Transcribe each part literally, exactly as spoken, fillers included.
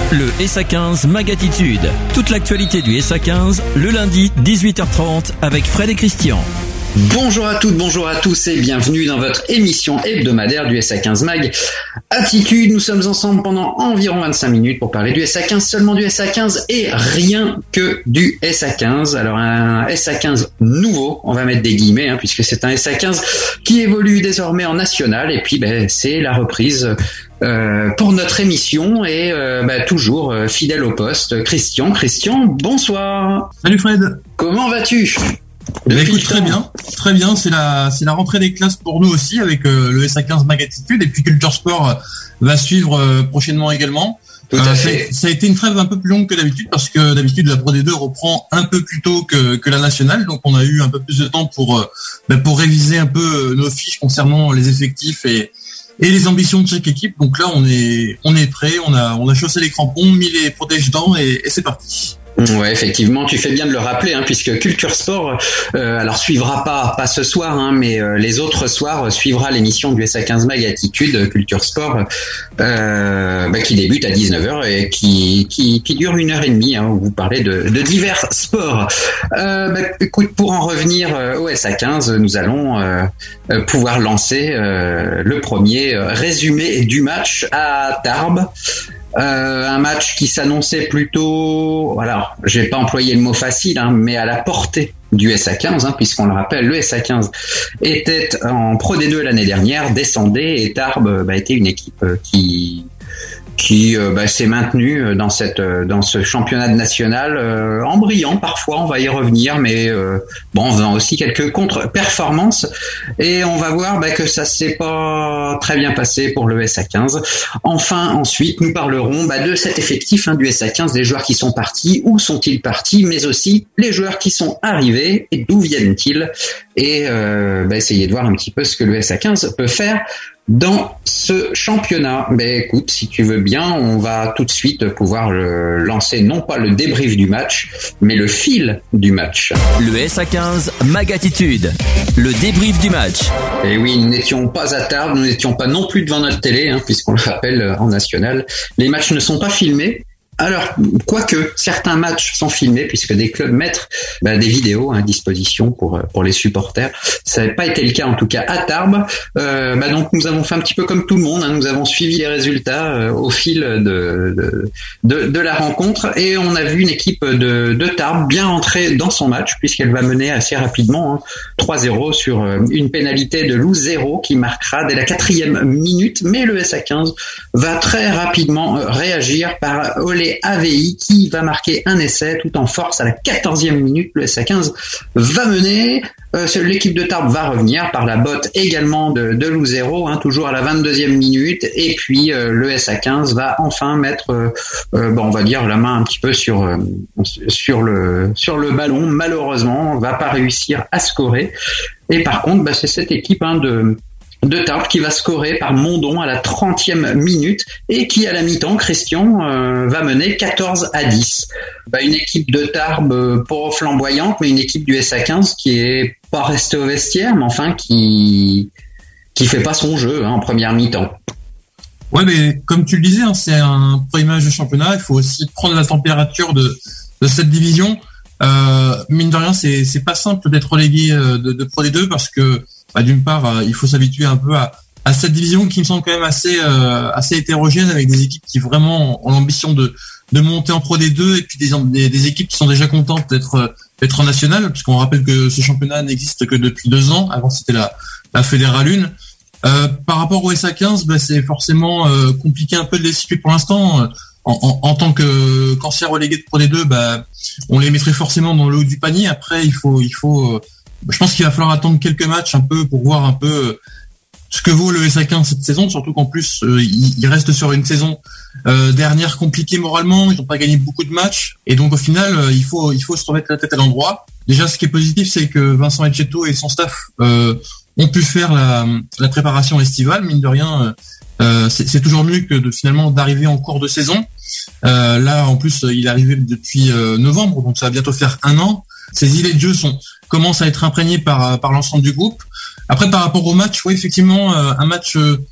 Le S A quinze Mag Attitude. Toute l'actualité du S A quinze, le lundi, dix-huit heures trente, avec Fred et Christian. Bonjour à toutes, bonjour à tous et bienvenue dans votre émission hebdomadaire du S A quinze Mag Attitude. Nous sommes ensemble pendant environ vingt-cinq minutes pour parler du S A quinze, seulement du S A quinze et rien que du S A quinze. Alors un S A quinze nouveau, on va mettre des guillemets, hein, puisque c'est un S A quinze qui évolue désormais en national et puis ben, c'est la reprise euh, pour notre émission et euh, ben, toujours euh, fidèle au poste. Christian, Christian, bonsoir. Salut Fred. Comment vas-tu ? Bah écoute, très bien, très bien. C'est la, c'est la rentrée des classes pour nous aussi avec euh, le S A quinze Mag Attitude et puis Culture Sport euh, va suivre euh, prochainement également. Tout à euh, fait. Ça, ça a été une trêve un peu plus longue que d'habitude parce que d'habitude la Pro D deux reprend un peu plus tôt que, que la nationale, donc on a eu un peu plus de temps pour, euh, bah, pour réviser un peu nos fiches concernant les effectifs et, et les ambitions de chaque équipe. Donc là, on est, on est prêt, on a, on a chaussé les crampons, mis les protège-dents et, et c'est parti. Ouais, effectivement, tu fais bien de le rappeler, hein, puisque Culture Sport, euh, alors suivra pas pas ce soir, hein, mais euh, les autres soirs suivra l'émission du S A quinze Mag Attitude Culture Sport, euh, bah, qui débute à dix-neuf heures et qui qui, qui dure une heure et demie, hein, où vous parlez de, de divers sports. Euh, bah, écoute, pour en revenir au S A quinze, nous allons euh, pouvoir lancer euh, le premier résumé du match à Tarbes. Euh, un match qui s'annonçait plutôt, voilà, je vais pas employer le mot facile, hein, mais à la portée du S A quinze, hein, puisqu'on le rappelle, le S A quinze était en Pro D deux l'année dernière, descendait et Tarbes bah, était une équipe qui qui euh, bah, s'est maintenue dans cette dans ce championnat national euh, en brillant parfois, on va y revenir, mais euh, bon, en faisant aussi quelques contre-performances et on va voir bah, que ça s'est pas très bien passé pour le S A quinze. Enfin, ensuite, nous parlerons bah, de cet effectif, hein, du S A quinze, des joueurs qui sont partis, où sont-ils partis, mais aussi les joueurs qui sont arrivés et d'où viennent-ils, et euh, bah, essayer de voir un petit peu ce que le S A quinze peut faire dans ce championnat. Ben écoute, si tu veux bien, on va tout de suite pouvoir le lancer, non pas le débrief du match, mais le fil du match. Le S A quinze Mag Attitude, le débrief du match. Et oui, nous n'étions pas à Tarbes, nous n'étions pas non plus devant notre télé, hein, puisqu'on le rappelle en national. Les matchs ne sont pas filmés. Alors, quoique certains matchs sont filmés, puisque des clubs mettent bah, des vidéos à disposition pour pour les supporters. Ça n'a pas été le cas, en tout cas, à Tarbes. Euh, bah, donc, nous avons fait un petit peu comme tout le monde. Hein, nous avons suivi les résultats euh, au fil de, de de de la rencontre et on a vu une équipe de de Tarbes bien rentrer dans son match, puisqu'elle va mener assez rapidement, hein, trois zéro sur euh, une pénalité de Lou zéro qui marquera dès la quatrième minute. Mais le S A quinze va très rapidement euh, réagir par Olé A V I qui va marquer un essai tout en force à la quatorzième minute. Le S A quinze va mener. Euh, l'équipe de Tarbes va revenir par la botte également de, de Lou zéro, hein, toujours à la vingt-deuxième minute. Et puis euh, le S A quinze va enfin mettre, euh, euh, bon, on va dire, la main un petit peu sur euh, sur le sur le ballon. Malheureusement, on va pas réussir à scorer. Et par contre, bah, c'est cette équipe, hein, de de Tarbes qui va scorer par Mondon à la trentième minute et qui à la mi-temps, Christian, euh, va mener quatorze à dix. Bah, une équipe de Tarbes euh, pas flamboyante, mais une équipe du S A quinze qui est pas restée au vestiaire, mais enfin qui qui fait pas son jeu, hein, en première mi-temps. Ouais, mais comme tu le disais, hein, c'est un premier match de championnat. Il faut aussi prendre la température de de cette division. Euh, mine de rien, c'est c'est pas simple d'être relégué de, de Pro D deux parce que bah, d'une part, euh, il faut s'habituer un peu à, à cette division qui me semble quand même assez euh, assez hétérogène, avec des équipes qui vraiment ont l'ambition de de monter en Pro D deux et puis des, des des équipes qui sont déjà contentes d'être d'être en national, puisqu'on rappelle que ce championnat n'existe que depuis deux ans. Avant, c'était la la Fédérale un. Euh, par rapport au S A quinze, bah, c'est forcément euh, compliqué un peu de les situer pour l'instant. En, en, en tant que qu'ancien relégué de Pro D deux, bah, on les mettrait forcément dans le haut du panier. Après, il faut il faut euh, je pense qu'il va falloir attendre quelques matchs un peu pour voir un peu ce que vaut le S A quinze cette saison, surtout qu'en plus euh, il, il reste sur une saison euh, dernière compliquée moralement, ils n'ont pas gagné beaucoup de matchs et donc au final euh, il faut il faut se remettre la tête à l'endroit. Déjà, ce qui est positif, c'est que Vincent Etcheto et son staff euh, ont pu faire la, la préparation estivale. Mine de rien, euh, c'est, c'est toujours mieux que de finalement d'arriver en cours de saison. Euh, là, en plus, il est arrivé depuis euh, novembre, donc ça va bientôt faire un an. Ses idées de jeu sont commencent à être imprégnées par par l'ensemble du groupe. Après, par rapport au match, oui, effectivement, euh, un match euh,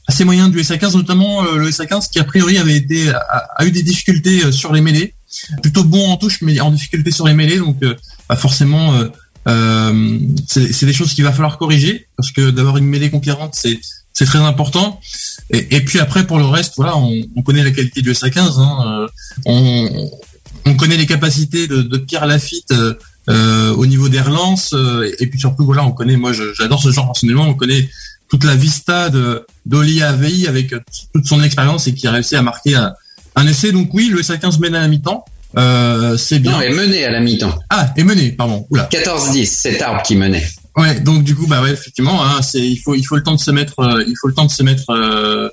assez moyen du S A quinze, notamment euh, le S A quinze qui a priori avait été a, a eu des difficultés euh, sur les mêlées, plutôt bon en touche mais en difficulté sur les mêlées, donc euh, bah forcément euh, euh, c'est, c'est des choses qu'il va falloir corriger parce que d'avoir une mêlée conquérante c'est c'est très important. Et, et puis après pour le reste, voilà, on, on connaît la qualité du S A quinze, hein, euh, on, on connaît les capacités de, de Pierre Lafitte euh, euh, au niveau des relances, euh, et puis surtout voilà, on connaît, moi je, j'adore ce genre personnellement, on connaît toute la vista de d'Oli Avei avec toute son expérience et qui a réussi à marquer un, un essai. Donc oui, le S A quinze mène à la mi-temps. Euh, c'est bien. Non, est mené à la mi-temps. Ah, est mené, pardon. Oula. quatorze dix, c'est Tarbes qui menait. Ouais, donc du coup, bah ouais, effectivement, hein, c'est il faut il faut le temps de se mettre, euh, il faut le temps de se mettre euh,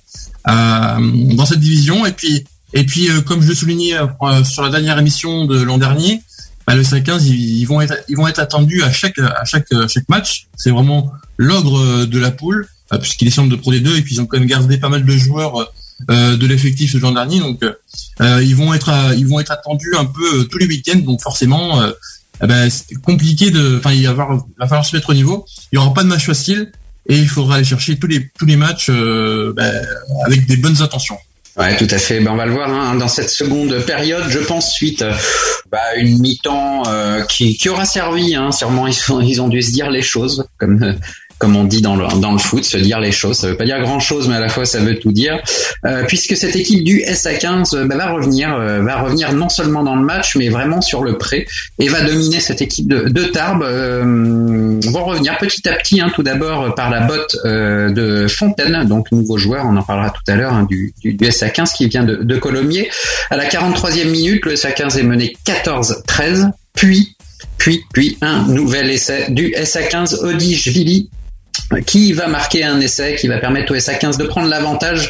à, dans cette division. Et puis et puis euh, comme je le soulignais euh, sur la dernière émission de l'an dernier, bah, le S A quinze ils, ils vont être ils vont être attendus à chaque à chaque à chaque match. C'est vraiment l'ogre de la poule, euh, puisqu'il est centre de Pro D deux et puis ils ont quand même gardé pas mal de joueurs euh, de l'effectif ce l'an dernier. Donc euh, ils vont être à, ils vont être attendus un peu euh, tous les week-ends. Donc forcément. Euh, Eh ben, c'est compliqué de, enfin, il va falloir, il va falloir se mettre au niveau. Il y aura pas de match facile et il faudra aller chercher tous les tous les matchs euh, ben, avec des bonnes intentions. Ouais, tout à fait. Ben, on va le voir hein, dans cette seconde période. Je pense suite bah, une mi-temps euh, qui qui aura servi. Hein, sûrement ils sont, ils ont dû se dire les choses comme. Euh, comme on dit dans le dans le foot, se dire les choses, ça veut pas dire grand chose, mais à la fois ça veut tout dire, euh, puisque cette équipe du S A quinze bah, va revenir, euh, va revenir non seulement dans le match, mais vraiment sur le pré, et va dominer cette équipe de, de Tarbes. Euh, vont revenir petit à petit, hein, tout d'abord par la botte euh, de Fontaine, donc nouveau joueur, on en parlera tout à l'heure, hein, du, du, du S A quinze qui vient de, de Colomiers. À la quarante-troisième minute, le S A quinze est mené quatorze treize, puis puis puis un nouvel essai du S A quinze, Odijvili, qui va marquer un essai qui va permettre au S A quinze de prendre l'avantage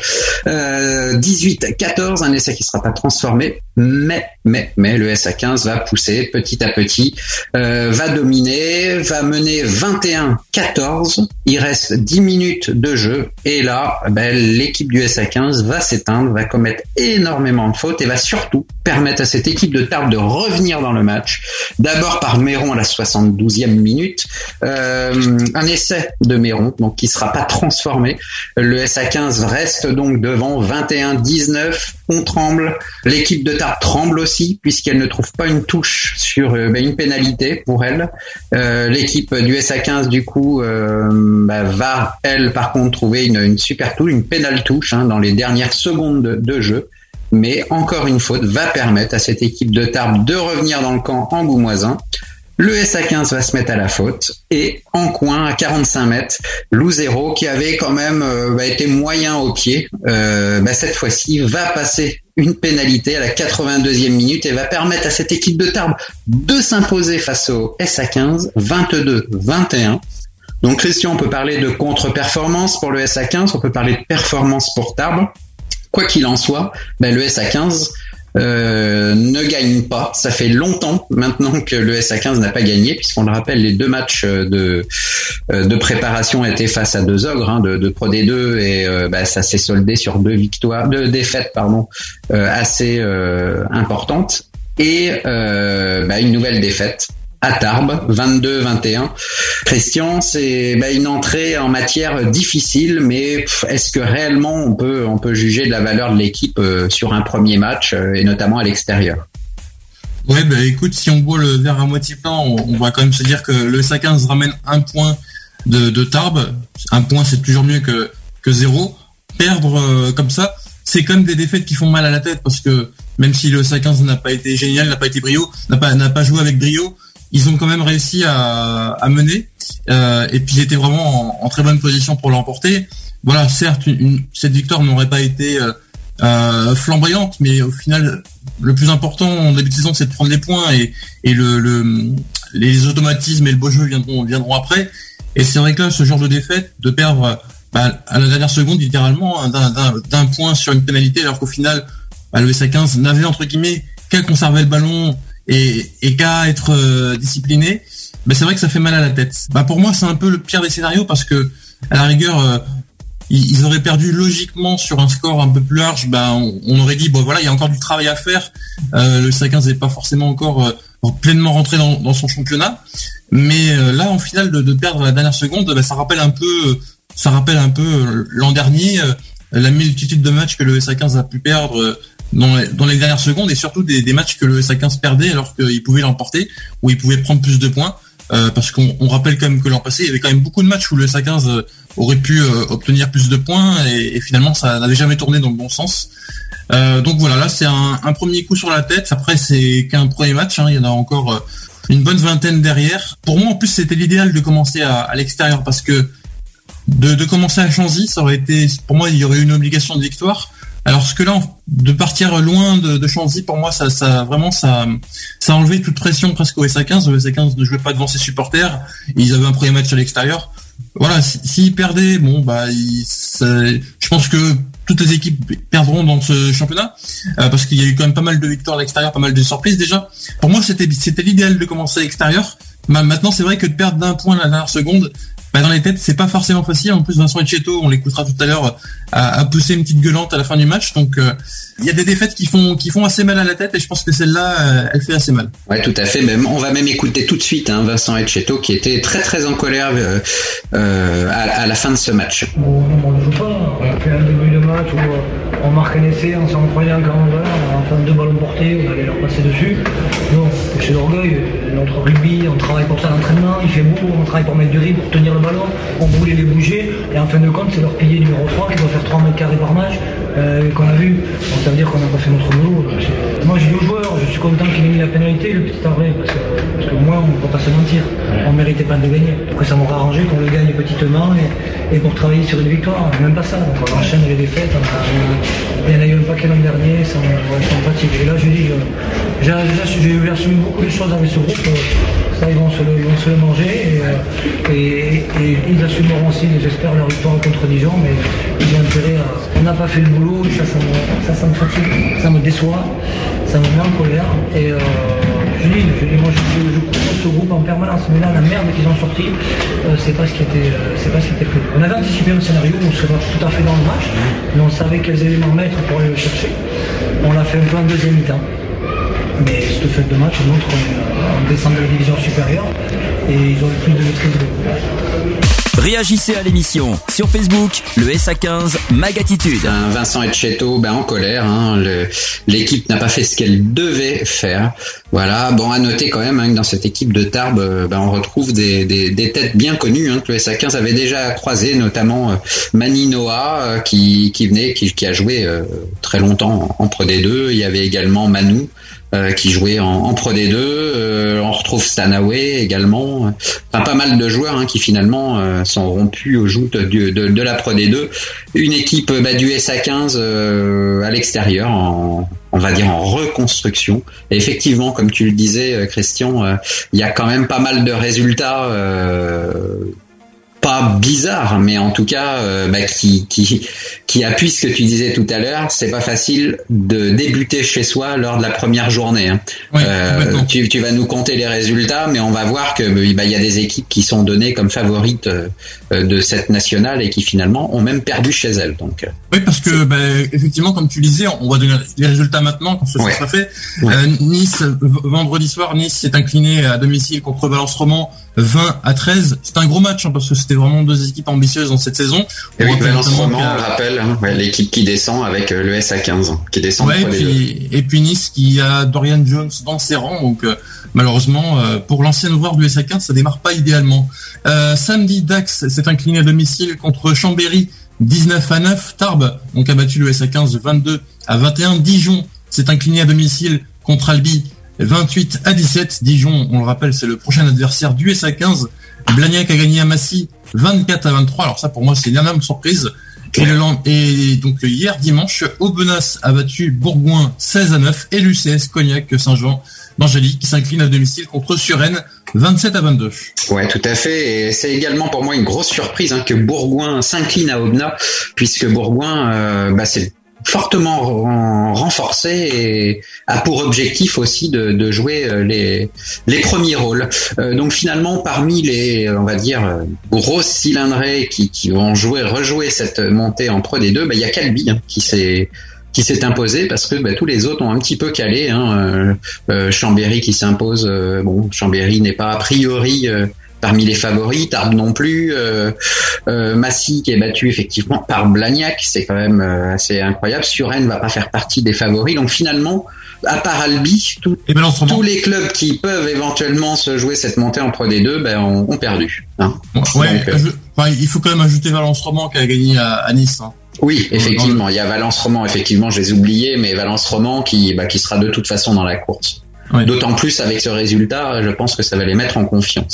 euh, dix-huit quatorze, un essai qui ne sera pas transformé, mais mais mais le S A quinze va pousser petit à petit, euh, va dominer, va mener vingt et un quatorze, il reste dix minutes de jeu et là ben, l'équipe du S A quinze va s'éteindre, va commettre énormément de fautes et va surtout permettre à cette équipe de Tarbes de revenir dans le match, d'abord par Méron à la soixante-douzième minute, euh, un essai de Méron, donc qui sera pas transformé. Le S A quinze reste donc devant vingt et un dix-neuf. On tremble. L'équipe de Tarbes tremble aussi puisqu'elle ne trouve pas une touche sur euh, bah, une pénalité pour elle. Euh, l'équipe du S A quinze du coup euh, bah, va elle par contre trouver une, une super touche, une pénale touche hein, dans les dernières secondes de, de jeu. Mais encore une faute va permettre à cette équipe de Tarbes de revenir dans le camp angoumoisin. Le S A quinze va se mettre à la faute et en coin à quarante-cinq mètres, Louzero qui avait quand même euh, bah, été moyen au pied, euh, bah, cette fois-ci va passer une pénalité à la quatre-vingt-deuxième minute et va permettre à cette équipe de Tarbes de s'imposer face au S A quinze, vingt-deux vingt et un. Donc Christian, on peut parler de contre-performance pour le S A quinze, on peut parler de performance pour Tarbes. Quoi qu'il en soit, bah, le S A quinze Euh, ne gagne pas. Ça fait longtemps maintenant que le S A quinze n'a pas gagné, puisqu'on le rappelle, les deux matchs de de préparation étaient face à deux ogres hein, de, de Pro D deux et euh, bah, ça s'est soldé sur deux victoires, deux défaites pardon, euh, assez euh, importantes et euh, bah, une nouvelle défaite à Tarbes, vingt-deux vingt et un. Christian, c'est bah, une entrée en matière difficile, mais pff, est-ce que réellement on peut on peut juger de la valeur de l'équipe euh, sur un premier match euh, et notamment à l'extérieur? Ouais, bah écoute, si on voit le verre à moitié plein, on, on va quand même se dire que le S A quinze ramène un point de, de Tarbes. Un point, c'est toujours mieux que que zéro. Perdre euh, comme ça, c'est quand même des défaites qui font mal à la tête parce que même si le S A quinze n'a pas été génial, n'a pas été brio, n'a pas n'a pas joué avec brio, ils ont quand même réussi à, à mener euh, et puis ils étaient vraiment en, en très bonne position pour l'emporter. Voilà, certes, une, une, cette victoire n'aurait pas été euh, euh, flamboyante, mais au final, le plus important en début de saison, c'est de prendre les points et, et le, le, les automatismes et le beau jeu viendront, viendront après. Et c'est vrai que là, ce genre de défaite, de perdre bah, à la dernière seconde, littéralement, d'un, d'un, d'un point sur une pénalité, alors qu'au final, bah, le S A quinze n'avait entre guillemets qu'à conserver le ballon et, et qu'à être euh, discipliné, ben c'est vrai que ça fait mal à la tête. Bah pour moi c'est un peu le pire des scénarios parce que à la rigueur euh, ils, ils auraient perdu logiquement sur un score un peu plus large, ben on, on aurait dit bon voilà il y a encore du travail à faire. Euh, le S A quinze n'est pas forcément encore euh, pleinement rentré dans, dans son championnat, mais euh, là en finale de, de perdre à la dernière seconde, ben, ça rappelle un peu ça rappelle un peu l'an dernier la multitude de matchs que le S A quinze a pu perdre dans les, dans les dernières secondes, et surtout des, des matchs que le S A quinze perdait alors qu'il pouvait l'emporter, où il pouvait prendre plus de points. Euh, parce qu'on on rappelle quand même que l'an passé, il y avait quand même beaucoup de matchs où le S A quinze euh, aurait pu euh, obtenir plus de points, et, et finalement ça n'avait jamais tourné dans le bon sens. Euh, donc voilà, là c'est un, un premier coup sur la tête. Après, c'est qu'un premier match, hein, il y en a encore euh, une bonne vingtaine derrière. Pour moi, en plus, c'était l'idéal de commencer à, à l'extérieur, parce que de, de commencer à Chanzy, ça aurait été, pour moi, il y aurait eu une obligation de victoire. Alors ce que là, de partir loin de, de Chanzy, pour moi, ça, ça vraiment, ça, ça a enlevé toute pression presque au S A quinze. Le S A quinze ne jouait pas devant ses supporters. Ils avaient un premier match à l'extérieur. Voilà, s'ils si, perdaient, bon, bah, ils, ça, je pense que toutes les équipes perdront dans ce championnat, euh, parce qu'il y a eu quand même pas mal de victoires à l'extérieur, pas mal de surprises déjà. Pour moi, c'était, c'était l'idéal de commencer à l'extérieur. Maintenant, c'est vrai que de perdre d'un point à la dernière seconde, bah, dans les têtes, c'est pas forcément facile. En plus, Vincent Etcheto, on l'écoutera tout à l'heure, a, a poussé une petite gueulante à la fin du match. Donc, euh, il y a des défaites qui font qui font assez mal à la tête, et je pense que celle-là, euh, elle fait assez mal. Ouais, tout à fait. Même, on va même écouter tout de suite hein, Vincent Etcheto, qui était très très en colère euh, euh, à, à la fin de ce match. Bon, on ne joue pas. On a fait un début de match où on marque un essai, on s'en croyait encore en valeur, on a fait deux ballons portés, on allait leur passer dessus. Non, c'est l'orgueil. Notre rugby, on travaille pour ça à l'entraînement, il fait beau, on travaille pour mettre du riz, pour tenir le ballon, on voulait les bouger, et en fin de compte, c'est leur pilier numéro trois qui doit faire trois mètres carrés par match, euh, qu'on a vu. Donc ça veut dire qu'on n'a pas fait notre boulot. Moi, j'ai dit aux joueurs, je suis content qu'il ait mis la pénalité, le petit arrêt, parce que, parce que moi, on ne peut pas se mentir, on ne méritait pas de gagner. Après, ça m'aurait arrangé qu'on le gagne petitement, et, et pour travailler sur une victoire, même pas ça. Donc on enchaîne les défaites, on a, il y en a eu un paquet l'an dernier, ça me fatigue. Et là, je dis, j'ai, j'ai, j'ai assumé beaucoup de choses avec ce groupe. Ça, ils vont se le, ils vont se le manger, et, et, et ils assumeront aussi, j'espère, leur victoire contre Dijon, mais ils ont intérêt à... On n'a pas fait le boulot, ça, ça me, ça, ça me fatigue, ça me déçoit, ça me met en colère, et euh, je dis, je dis, moi je, je, je couvre ce groupe en permanence, mais là, la merde qu'ils ont sorti, euh, c'est pas ce qui était, euh, c'est pas ce qui était prévu. On avait anticipé un scénario où on serait tout à fait dans le match, mais on savait quels éléments mettre pour aller le chercher. On l'a fait un peu en deuxième mi-temps. Mais cette fête de match montre qu'on descend de la division supérieure, et ils ont eu plus de maîtrise de groupe. Réagissez à l'émission sur Facebook, le S A quinze Mag Attitude. Un Vincent Etcheto, ben en colère. Hein, le, l'équipe n'a pas fait ce qu'elle devait faire. Voilà. Bon, à noter quand même hein, que dans cette équipe de Tarbes, ben on retrouve des, des, des têtes bien connues hein, que le S A quinze avait déjà croisées, notamment euh, Mani Noah euh, qui qui venait, qui, qui a joué euh, très longtemps en, en Pro D deux. Il y avait également Manu. Euh, qui jouait en, en Pro D deux, euh, on retrouve Stanaway également, enfin pas mal de joueurs hein, qui finalement euh, sont rompus aux joutes de, de, de la Pro D deux. Une équipe bah, du S A quinze euh, à l'extérieur, en, on va dire en reconstruction. Et effectivement, comme tu le disais, Christian, euh, il y a quand même pas mal de résultats. Euh, pas bizarre, mais en tout cas euh, bah, qui qui qui appuie ce que tu disais tout à l'heure. C'est pas facile de débuter chez soi lors de la première journée. Hein. Oui, euh, tu tu vas nous compter les résultats, mais on va voir que bah il y a des équipes qui sont données comme favorites euh, de cette nationale et qui finalement ont même perdu chez elles. Donc oui, parce que bah, effectivement, comme tu disais, on va donner les résultats maintenant quand ce ouais. sera fait. Ouais. Euh, Nice vendredi soir, Nice s'est incliné à domicile contre Valence Roman vingt à treize. C'est un gros match hein, parce que c'était vraiment deux équipes ambitieuses dans cette saison. Et oui, Valence Roman, on rappelle, hein, ouais, l'équipe qui descend avec le S A quinze, qui descend. Ouais, et puis, et puis Nice qui a Dorian Jones dans ses rangs, donc euh, malheureusement euh, pour l'ancien joueur du S A quinze, ça démarre pas idéalement. Euh, samedi, Dax s'est incliné à domicile contre Chambéry dix-neuf à neuf. Tarbes donc a battu le S A quinze vingt-deux à vingt et un. Dijon s'est incliné à domicile contre Albi vingt-huit à dix-sept. Dijon, on le rappelle, c'est le prochain adversaire du S A quinze. Blagnac a gagné à Massy vingt-quatre à vingt-trois. Alors ça, pour moi, c'est une énorme surprise. Et, le, et donc hier dimanche, Aubenas a battu Bourgoin seize à neuf et l'U C S Cognac Saint-Jean d'Angélique qui s'incline à domicile contre Suresnes vingt-sept à vingt-deux. Ouais, tout à fait. Et c'est également pour moi une grosse surprise hein, que Bourgoin s'incline à Aubenas, puisque Bourgoin, euh, bah, c'est fortement renforcé et a pour objectif aussi de, de jouer les, les premiers rôles. Euh, donc finalement, parmi les, on va dire, grosses cylindrées qui, qui vont jouer, rejouer cette montée en Pro D deux, bah, il y a Calbi hein, qui s'est qui s'est imposé parce que bah, tous les autres ont un petit peu calé. Hein. Euh, euh, Chambéry qui s'impose. Euh, bon, Chambéry n'est pas a priori euh, parmi les favoris, Tarbes non plus, euh, euh, Massy qui est battu effectivement par Blagnac, c'est quand même euh, assez incroyable. Suresnes va pas faire partie des favoris, donc finalement, à part Albi, tout, tous les clubs qui peuvent éventuellement se jouer cette montée en Pro D deux, ben ont, ont perdu. Hein. Ouais, donc, euh, je, enfin, il faut quand même ajouter Valence Roman qui a gagné à, à Nice. Hein. Oui, effectivement, il y a Valence Roman, effectivement, je les ai oubliés, mais Valence Roman qui, bah, qui sera de toute façon dans la course. Ouais. D'autant plus avec ce résultat, je pense que ça va les mettre en confiance.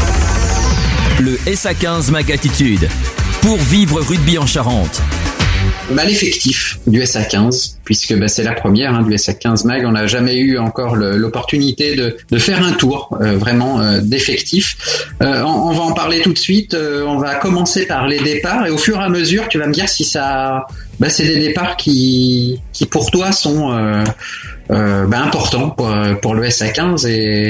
Le S A quinze Mag Attitude, pour vivre rugby en Charente. Bah, l'effectif du S A quinze, puisque bah, c'est la première hein, du S A quinze Mag, on n'a jamais eu encore le, l'opportunité de, de faire un tour euh, vraiment euh, d'effectif. Euh, on, on va en parler tout de suite, euh, on va commencer par les départs et au fur et à mesure tu vas me dire si ça... Bah, c'est des départs qui, qui pour toi sont euh, euh, bah, importants pour, pour le S A quinze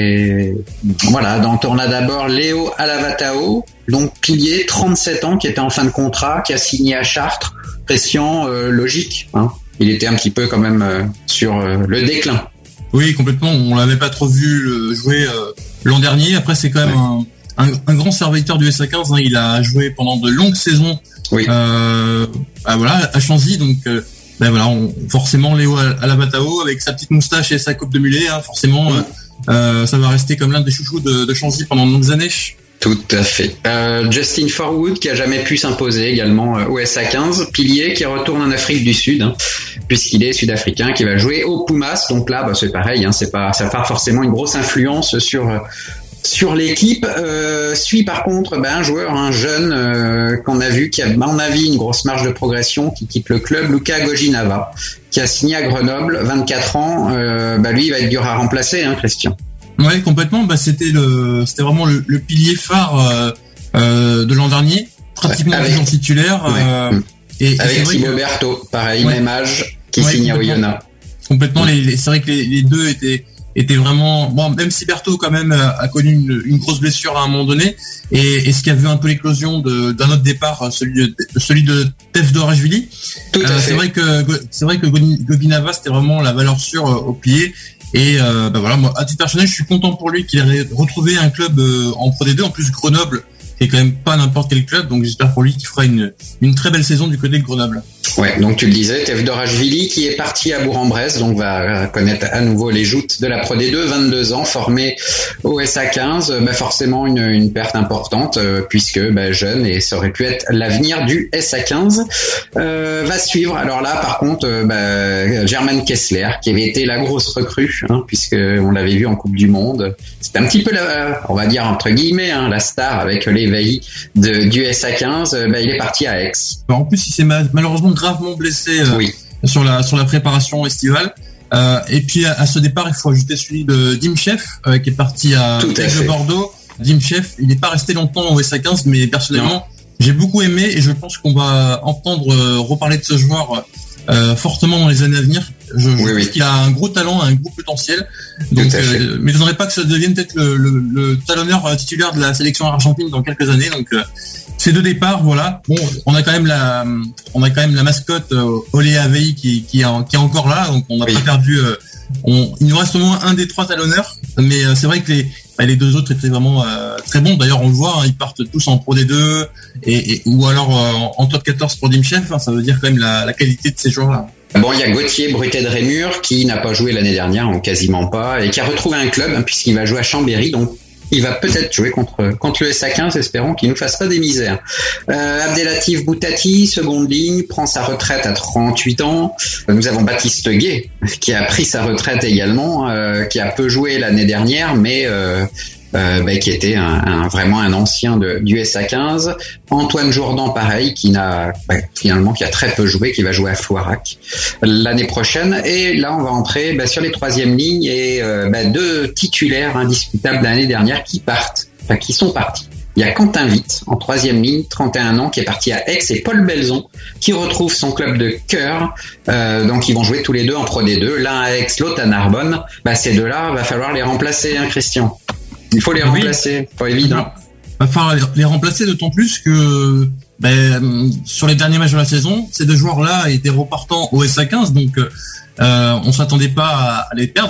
et voilà, donc on a d'abord Léo Alavatao, donc pilier, trente-sept ans, qui était en fin de contrat, qui a signé à Chartres. Pression euh, logique, hein. Il était un petit peu quand même euh, sur euh, le déclin. Oui, complètement. On l'avait pas trop vu euh, jouer euh, l'an dernier. Après, c'est quand même ouais. un, un, un grand serviteur du S A quinze. Hein. Il a joué pendant de longues saisons. Oui. Euh, bah voilà, à Chanzy. Donc, euh, ben voilà, on, forcément Léo Alavatao avec sa petite moustache et sa coupe de mulet. Hein, forcément, ouais. euh, ça va rester comme l'un des chouchous de, de Chanzy pendant de longues années. Tout à fait. Euh, Justin Forwood qui a jamais pu s'imposer également euh, au S A quinze, pilier qui retourne en Afrique du Sud, hein, puisqu'il est sud-africain, qui va jouer au Pumas. Donc là, bah, c'est pareil, hein, c'est pas, ça n'a pas forcément une grosse influence sur euh, sur l'équipe. Euh, suit par contre bah, un joueur, un jeune euh, qu'on a vu qui a, à mon avis, une grosse marge de progression, qui quitte le club, Luca Gojinava, qui a signé à Grenoble, vingt-quatre ans. Euh, bah lui, il va être dur à remplacer, hein, Christian. Ouais, complètement. Bah, c'était le, c'était vraiment le, le pilier phare euh, euh, de l'an dernier, pratiquement ouais, toujours titulaire. Ouais. Euh, et, avec et Thibaut que... Berthaud, pareil, ouais. même âge, qui ouais, signe à Oyonnax. Complètement. Les, les, c'est vrai que les, les deux étaient étaient vraiment bon. Même si Berthaud quand même a connu une, une grosse blessure à un moment donné, et, et ce qui a vu un peu l'éclosion de, d'un autre départ, celui de celui de Tefdorashvili. Tout à euh, fait. C'est vrai que c'est vrai que Gojinava c'était vraiment la valeur sûre au pied. Et euh, bah voilà, moi, à titre personnel, je suis content pour lui qu'il ait retrouvé un club euh, en Pro D deux, en plus Grenoble, qui est quand même pas n'importe quel club, donc j'espère pour lui qu'il fera une une très belle saison du côté de Grenoble. Ouais, donc tu le disais, Tefdorashvili qui est parti à Bourg-en-Bresse, donc va connaître à nouveau les joutes de la Pro D deux, vingt-deux ans, formé au S A quinze, bah forcément une une perte importante euh, puisque bah, jeune et ça aurait pu être l'avenir du S A quinze. Euh, va suivre. Alors là, par contre, euh, bah, Germaine Kessler qui avait été la grosse recrue, hein, puisque on l'avait vu en Coupe du Monde. C'était un petit peu la, on va dire entre guillemets, hein, la star avec l'éveil de du S A quinze. Bah, il est parti à Aix. En plus, il s'est malheureusement gravement blessé euh, oui. sur la sur la préparation estivale. Euh, et puis à, à ce départ, il faut ajouter celui de Dimchef euh, qui est parti à Aigle Bordeaux. Dimchef, il n'est pas resté longtemps au S A quinze, mais personnellement, non. j'ai beaucoup aimé et je pense qu'on va entendre euh, reparler de ce joueur euh, fortement dans les années à venir. Je, je oui, pense oui. qu'il a un gros talent, un gros potentiel. Donc, euh, mais je n'aimerais pas que ça devienne peut-être le, le, le talonneur titulaire de la sélection argentine dans quelques années. Donc euh, ces deux départs, voilà. Bon, on a quand même la, on a quand même la mascotte euh, Olé Avei qui qui, est, qui est encore là, donc on n'a oui. pas perdu. Euh, on, il nous reste au moins un des trois talonneurs, mais euh, c'est vrai que les bah, les deux autres étaient vraiment euh, très bons. D'ailleurs, on le voit, hein, ils partent tous en Pro D deux et, et ou alors euh, en top quatorze pour Dimchef. Hein, ça veut dire quand même la, la qualité de ces joueurs-là. Bon, il y a Gauthier Brutet de Rémur qui n'a pas joué l'année dernière, ou quasiment pas, et qui a retrouvé un club hein, puisqu'il va jouer à Chambéry, donc il va peut-être jouer contre contre le S A quinze, espérons qu'il nous fasse pas des misères. Euh, Abdelatif Boutati, seconde ligne, prend sa retraite à trente-huit ans. Nous avons Baptiste Guay qui a pris sa retraite également, euh, qui a peu joué l'année dernière, mais euh, Euh, bah, qui était un, un, vraiment un ancien de, du S A quinze. Antoine Jourdan, pareil, qui n'a bah, finalement qui a très peu joué, qui va jouer à Floirac l'année prochaine. Et là, on va entrer bah, sur les troisièmes lignes et euh, bah, deux titulaires indiscutables de l'année dernière qui partent, enfin qui sont partis. Il y a Quentin Witt en troisième ligne, trente et un ans, qui est parti à Aix, et Paul Belzon qui retrouve son club de cœur. Euh, donc ils vont jouer tous les deux en Pro D deux, l'un à Aix, l'autre à Narbonne. Bah, ces deux-là, va falloir les remplacer, hein, Christian. Il faut les remplacer, oui. Pas évident. Il va falloir les remplacer, d'autant plus que ben, sur les derniers matchs de la saison, ces deux joueurs-là étaient repartants au S A quinze, donc euh, on s'attendait pas à, à les perdre.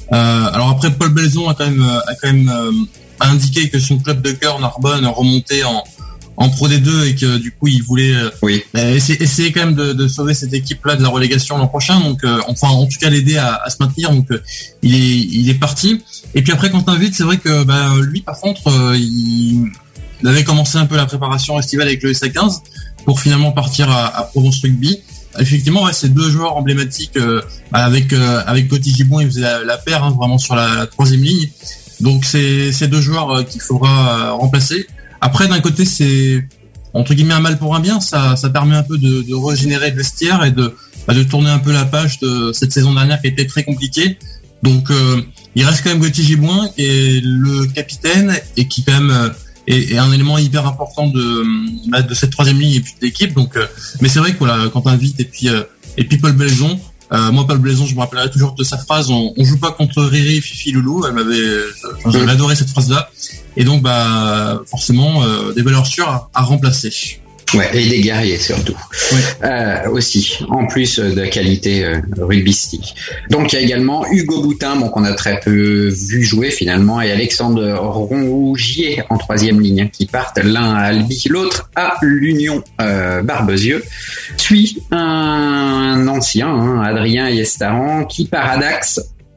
Euh, alors après, Paul Belzon a quand même, a quand même euh, indiqué que son club de cœur, Narbonne, remontait en, en Pro D deux et que du coup il voulait euh, oui. essayer, essayer quand même de, de sauver cette équipe-là de la relégation l'an prochain. Donc, euh, enfin, en tout cas l'aider à, à se maintenir. Donc, euh, il est, il est parti. Et puis après, Quentin Witt, c'est vrai que bah, lui, par contre, euh, il, il avait commencé un peu la préparation estivale avec le S A quinze pour finalement partir à, à Provence Rugby. Effectivement, ouais, c'est deux joueurs emblématiques euh, avec euh, avec Gauthier Gibon, il faisait la, la paire hein, vraiment sur la, la troisième ligne. Donc c'est c'est deux joueurs euh, qu'il faudra euh, remplacer. Après, d'un côté, c'est entre guillemets un mal pour un bien. Ça ça permet un peu de, de régénérer le vestiaire et de bah, de tourner un peu la page de cette saison dernière qui a été très compliquée. Donc euh, il reste quand même Gauthier Gibon qui est le capitaine et qui quand même euh, Et, et un élément hyper important de bah, de cette troisième ligne et puis de l'équipe. Donc, euh, mais c'est vrai que voilà, Quentin Witt et puis euh, et puis Paul Belzon. Euh, moi, Paul Belzon, je me rappellerai toujours de sa phrase. On, on joue pas contre Riri, Fifi, Loulou. Elle m'avait, j'avais adoré cette phrase-là. Et donc, bah forcément, euh, des valeurs sûres à, à remplacer. Ouais, et des guerriers surtout. Oui. Euh, aussi, en plus de qualité euh, rugbystique. Donc il y a également Hugo Boutin, bon, qu'on a très peu vu jouer finalement, et Alexandre Rongier en troisième ligne, qui partent l'un à Albi, l'autre à l'Union euh, Barbezieux. Suit un ancien, hein, Adrien Yestaran, qui part à Dax.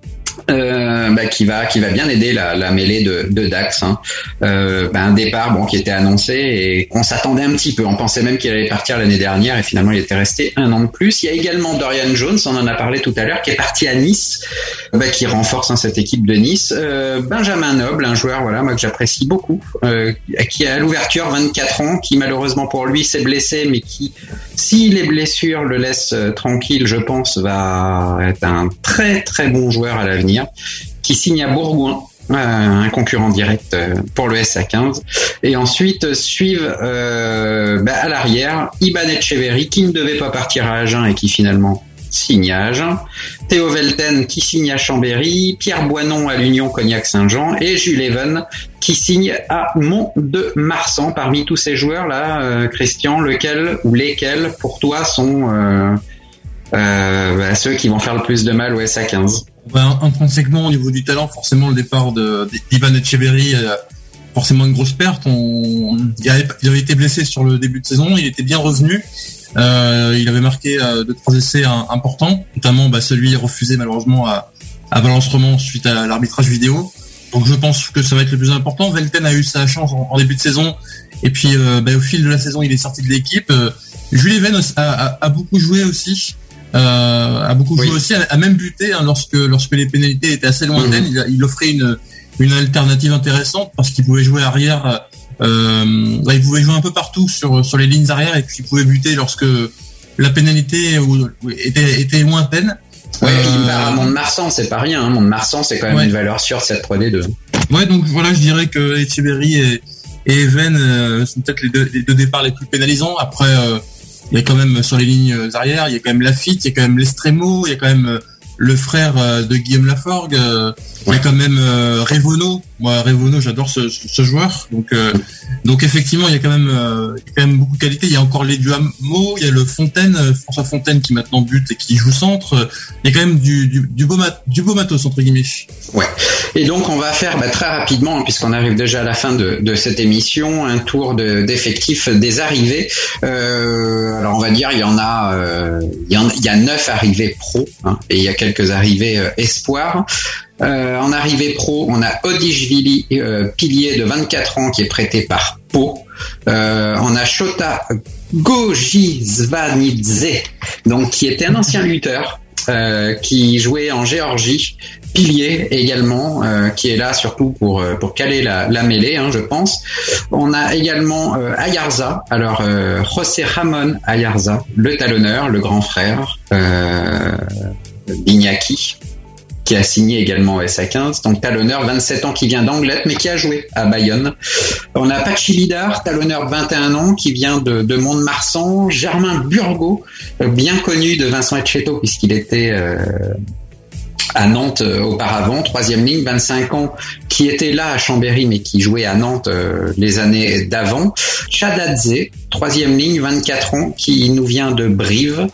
Euh, bah, qui va qui va bien aider la, la mêlée de, de Dax. Hein. Euh, bah, un départ bon qui était annoncé et qu'on s'attendait un petit peu. On pensait même qu'il allait partir l'année dernière et finalement il était resté un an de plus. Il y a également Dorian Jones, on en a parlé tout à l'heure, qui est parti à Nice, bah, qui renforce hein, cette équipe de Nice. Euh, Benjamin Noble, un joueur voilà moi que j'apprécie beaucoup, euh, qui a à l'ouverture vingt-quatre ans, qui malheureusement pour lui s'est blessé, mais qui, si les blessures le laissent euh, tranquille, je pense, va être un très très bon joueur à l'avenir. Qui signe à Bourgoin, euh, un concurrent direct euh, pour le S A quinze. Et ensuite suivent euh, bah, à l'arrière Iban Etcheverry, qui ne devait pas partir à Agen et qui finalement signe à Agen, Théo Velten qui signe à Chambéry, Pierre Boinon à l'Union Cognac-Saint-Jean et Jules Even qui signe à Mont-de-Marsan. Parmi tous ces joueurs-là, euh, Christian, lequel ou lesquels pour toi sont euh, euh, bah, ceux qui vont faire le plus de mal au S A quinze? Ben, intrinsèquement, au niveau du talent, forcément, le départ de, d'Iban Etcheverry, euh, forcément une grosse perte. On, il, avait, il avait été blessé sur le début de saison, il était bien revenu. Euh, il avait marqué euh, deux trois essais un, importants, notamment bah, celui refusé malheureusement à, à Valence-Romand suite à l'arbitrage vidéo. Donc je pense que ça va être le plus important. Velten a eu sa chance en, en début de saison, et puis euh, bah, au fil de la saison, il est sorti de l'équipe. Euh, Jules Even a, a, a beaucoup joué aussi. Euh, a beaucoup joué oui. aussi, a, a même buté hein, lorsque lorsque les pénalités étaient assez lointaines. Mmh. Il, il offrait une une alternative intéressante parce qu'il pouvait jouer arrière. Euh, bah, il pouvait jouer un peu partout sur sur les lignes arrière et puis il pouvait buter lorsque la pénalité était était lointaine. Ouais, euh, puis bah, Mont-de-Marsan, c'est pas rien. Hein. Mont-de-Marsan, c'est quand même ouais. une valeur sûre de cette Pro D deux. Ouais, donc voilà, je dirais que Etcheverry et, et Even euh, sont peut-être les deux, les deux départs les plus pénalisants. Après. Euh, Il y a quand même sur les lignes arrière, il y a quand même Lafitte, il y a quand même Lestremo, il y a quand même le frère de Guillaume Laforgue, il y a quand même Revono. Moi, Revono, j'adore ce, ce joueur. Donc, euh, donc effectivement, il y a quand même, euh, il y a quand même beaucoup de qualité. Il y a encore les Duhamel, il y a le Fontaine, François Fontaine qui maintenant bute et qui joue centre. Il y a quand même du, du, du beau mat, du beau matos entre guillemets. Ouais. Et donc on va faire bah, très rapidement, puisqu'on arrive déjà à la fin de, de cette émission, un tour de, d'effectifs des arrivées. Euh, alors on va dire il y en a, euh, il y en, il y a neuf arrivées pro, hein, et il y a quelques arrivées euh, espoirs. Euh, en arrivée pro, on a Odishvili euh, Pilier de vingt-quatre ans qui est prêté par Pau. Euh, on a Shota Gojizvanidze, donc qui était un ancien lutteur euh, qui jouait en Géorgie. Pilier également, euh, qui est là surtout pour pour caler la, la mêlée, hein, je pense. On a également euh, Ayarza, alors euh, José Ramon Ayarza, le talonneur, le grand frère euh, d'Iñaki, qui a signé également au S A quinze, donc talonneur, vingt-sept ans, qui vient d'Anglet, mais qui a joué à Bayonne. On a Pachi Lidar, talonneur, vingt et un ans, qui vient de, de Mont-de-Marsan. Germain Burgot, bien connu de Vincent Etcheto, puisqu'il était euh, à Nantes euh, auparavant, troisième ligne, vingt-cinq ans, qui était là à Chambéry, mais qui jouait à Nantes euh, les années d'avant. Chadadze, troisième ligne, vingt-quatre ans, qui nous vient de Brive.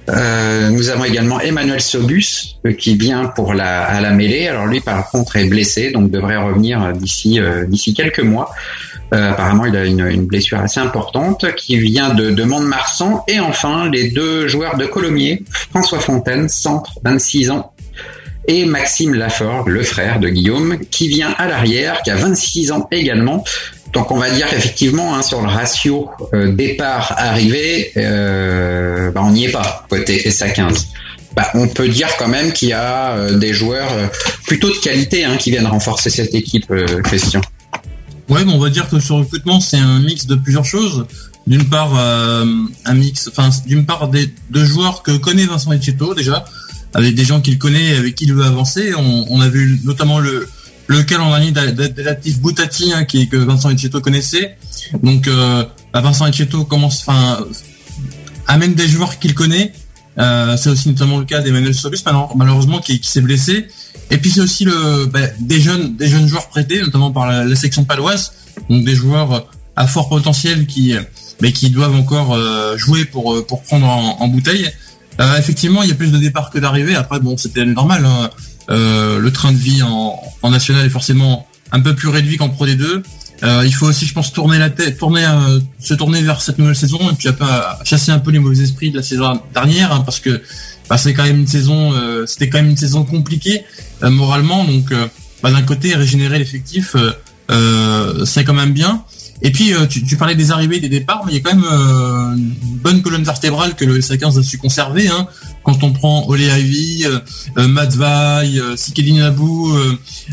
Euh, nous avons également Emmanuel Sobus euh, qui vient pour la à la mêlée. Alors lui par contre est blessé, donc devrait revenir d'ici euh, d'ici quelques mois. Euh, apparemment il a une, une blessure assez importante, qui vient de, de Mont-de-Marsan. Et enfin les deux joueurs de Colomiers, François Fontaine, centre, vingt-six ans, et Maxime Lafort, le frère de Guillaume, qui vient à l'arrière, qui a vingt-six ans également. Donc on va dire qu'effectivement hein, sur le ratio euh, départ-arrivée, euh, bah, on n'y est pas côté S A quinze. Bah, on peut dire quand même qu'il y a euh, des joueurs euh, plutôt de qualité hein, qui viennent renforcer cette équipe, euh, Christian. Ouais, mais on va dire que ce recrutement c'est un mix de plusieurs choses. D'une part, euh, un mix, enfin d'une part des deux joueurs que connaît Vincent Etcheto déjà, avec des gens qu'il connaît, avec qui il veut avancer. On, on a vu notamment le le cas l'an dernier d'Elatif Boutati, hein, qui que Vincent Etcheto connaissait. Donc euh, Vincent Etcheto commence, enfin, amène des joueurs qu'il connaît. Euh, c'est aussi notamment le cas d'Emmanuel Sobus, malheureusement, qui, qui s'est blessé. Et puis c'est aussi le bah, des jeunes, des jeunes joueurs prêtés, notamment par la, la section paloise. Donc des joueurs à fort potentiel qui, mais qui doivent encore euh, jouer pour pour prendre en, en bouteille. Euh, effectivement, il y a plus de départs que d'arrivées. Après, bon, c'était normal. Hein. Euh, le train de vie en, en national est forcément un peu plus réduit qu'en Pro D deux. Euh, il faut aussi, je pense, tourner la tête, tourner, euh, se tourner vers cette nouvelle saison et puis pas chasser un peu les mauvais esprits de la saison dernière, hein, parce que bah, c'est quand même une saison, euh, c'était quand même une saison compliquée euh, moralement. Donc, euh, bah, d'un côté, régénérer l'effectif, euh, euh, c'est quand même bien. Et puis euh, tu, tu parlais des arrivées, des départs, mais il y a quand même euh, une bonne colonne vertébrale que le S A quinze a su conserver. Hein. Quand on prend Ole Ivy, euh, euh, Matt Vaille, euh, Sikedine Abou, euh,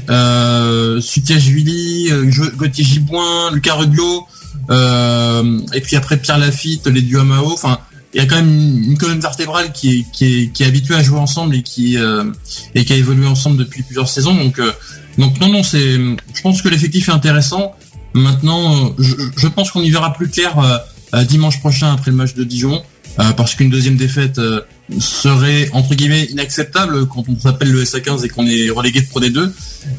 euh, Sutiashvili, euh, Gauthier Giboin, Lucas Ruglo, euh, et puis après Pierre Lafitte, les Duamao. Enfin, il y a quand même une, une colonne vertébrale qui est, qui est qui est habituée à jouer ensemble et qui euh, et qui a évolué ensemble depuis plusieurs saisons. Donc euh, donc non non c'est, je pense que l'effectif est intéressant. Maintenant, je, je pense qu'on y verra plus clair euh, dimanche prochain après le match de Dijon, euh, parce qu'une deuxième défaite euh, serait entre guillemets inacceptable quand on s'appelle le S A quinze et qu'on est relégué de Pro D deux.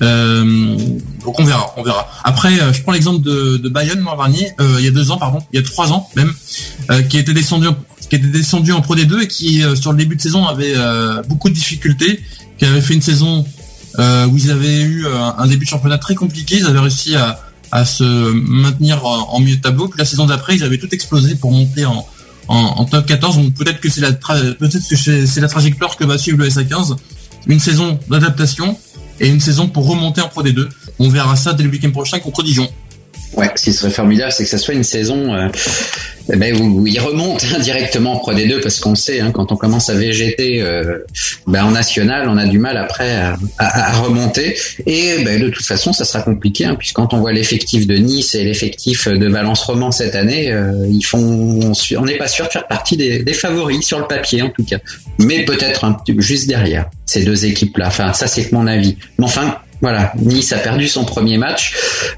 Euh, donc on verra, on verra. Après, euh, je prends l'exemple de, de Bayonne l'an dernier, euh, il y a deux ans pardon, il y a trois ans même, euh, qui était descendu, qui était descendu en Pro D deux et qui euh, sur le début de saison avait euh, beaucoup de difficultés, qui avait fait une saison euh, où ils avaient eu euh, un début de championnat très compliqué, ils avaient réussi à à se maintenir en milieu de tableau. Puis la saison d'après, ils avaient tout explosé pour monter en, en, en top quatorze. Donc peut-être que c'est la tra- peut-être que c'est la trajectoire que va suivre le S A quinze. Une saison d'adaptation et une saison pour remonter en Pro D deux. On verra ça dès le week-end prochain contre Dijon. Ouais, ce qui serait formidable, c'est que ça soit une saison euh, eh ben, où, où il remonte hein, directement en Pro D deux, parce qu'on sait, hein, quand on commence à végéter euh, ben, en national, on a du mal après à, à, à remonter. Et ben, de toute façon, ça sera compliqué, hein, puisque quand on voit l'effectif de Nice et l'effectif de Valence Roman cette année, euh, ils font, on n'est pas sûr de faire partie des, des favoris sur le papier en tout cas, mais peut-être un petit juste derrière ces deux équipes-là. Enfin, ça c'est que mon avis. Mais enfin. Voilà, Nice a perdu son premier match.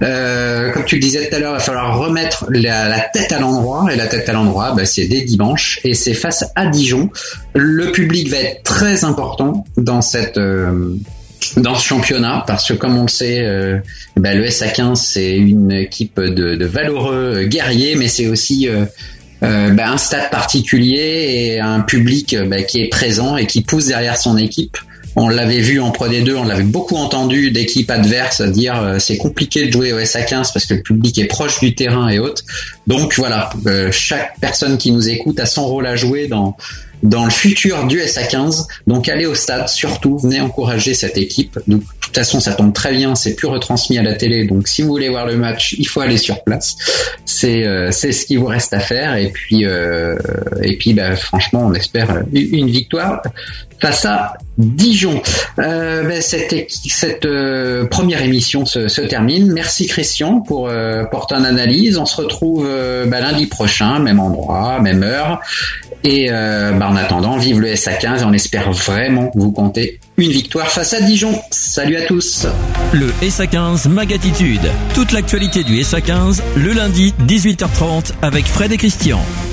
Euh, comme tu le disais tout à l'heure, il va falloir remettre la, la tête à l'endroit. Et la tête à l'endroit, bah, c'est dès dimanche. Et c'est face à Dijon. Le public va être très important dans cette... Euh, dans ce championnat, parce que comme on le sait, euh, bah, le S A quinze c'est une équipe de, de valeureux guerriers, mais c'est aussi... Euh, Euh, bah, un stade particulier et un public bah, qui est présent et qui pousse derrière son équipe. On l'avait vu en Pro D deux, on l'avait beaucoup entendu d'équipes adverses dire euh, c'est compliqué de jouer au S A quinze parce que le public est proche du terrain et autres. Donc voilà, euh, chaque personne qui nous écoute a son rôle à jouer dans dans le futur du S A quinze. Donc allez au stade, surtout, venez encourager cette équipe. Donc, de toute façon, ça tombe très bien, c'est plus retransmis à la télé. Donc si vous voulez voir le match, il faut aller sur place. C'est euh, c'est ce qu'il vous reste à faire. Et puis euh, et puis bah, franchement, on espère une victoire face à Dijon. Euh, ben, cette cette euh, première émission se, se termine. Merci Christian pour euh, pour ton analyse. On se retrouve euh, ben, lundi prochain, même endroit, même heure. Et euh, ben, en attendant, vive le S A quinze. On espère vraiment vous compter une victoire face à Dijon. Salut à tous. Le S A quinze Magatitude. Toute l'actualité du S A quinze le lundi dix-huit heures trente avec Fred et Christian.